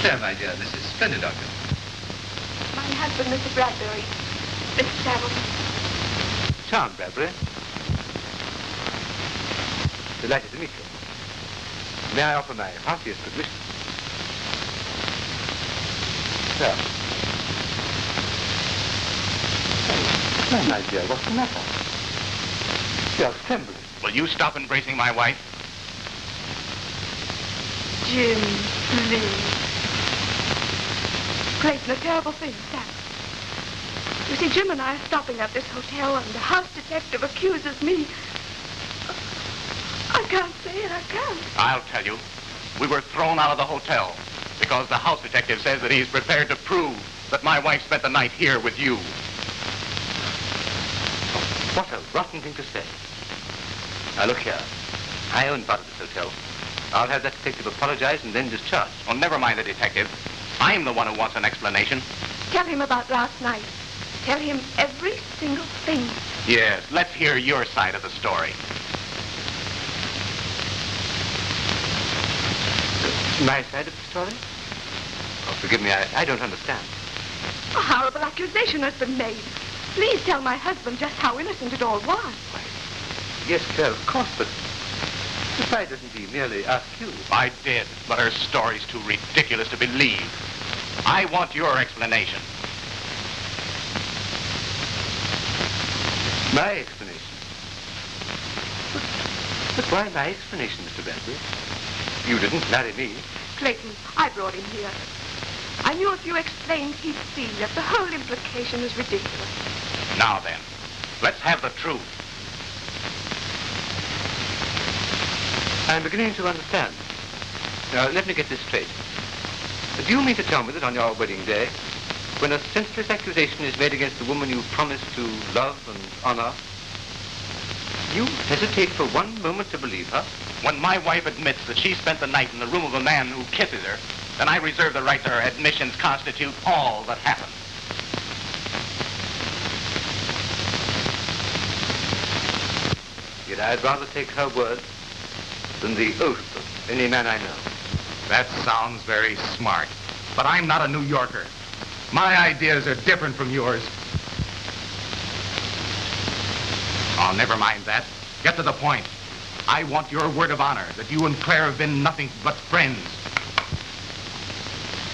There, my dear. This is splendid of you. My husband, Mr. Bradbury. Mr. Samuelson. Charmed, Bradbury. Delighted to meet you. May I offer my heartiest good wishes? Sir. My dear, what's the matter? You're trembling. Will you stop embracing my wife? Jim, please. Clayton, a terrible thing, Sam. You see, Jim and I are stopping at this hotel, and the house detective accuses me. I can't say it, I can't. I'll tell you. We were thrown out of the hotel because the house detective says that he's prepared to prove that my wife spent the night here with you. What a rotten thing to say. Now, look here. I own part of this hotel. I'll have that detective apologize and then discharged. Oh, never mind the detective. I'm the one who wants an explanation. Tell him about last night. Tell him every single thing. Yes, let's hear your side of the story. My side of the story? Oh, forgive me, I don't understand. A horrible accusation has been made. Please tell my husband just how innocent it all was. Why, yes, Claire, of course, but why doesn't he merely ask you? I did, but her story's too ridiculous to believe. I want your explanation. My explanation? But why my explanation, Mr. Bradbury? You didn't marry me. Clayton, I brought him here. I knew if you explained, he'd see that the whole implication is ridiculous. Now then, let's have the truth. I'm beginning to understand. Now, let me get this straight. Do you mean to tell me that on your wedding day, when a senseless accusation is made against the woman you promised to love and honor, you hesitate for one moment to believe her? When my wife admits that she spent the night in the room of a man who kisses her, then I reserve the right to her admissions constitute all that happened. Yet I'd rather take her word than the oath of any man I know. That sounds very smart, but I'm not a New Yorker. My ideas are different from yours. Oh, never mind that. Get to the point. I want your word of honor that you and Claire have been nothing but friends.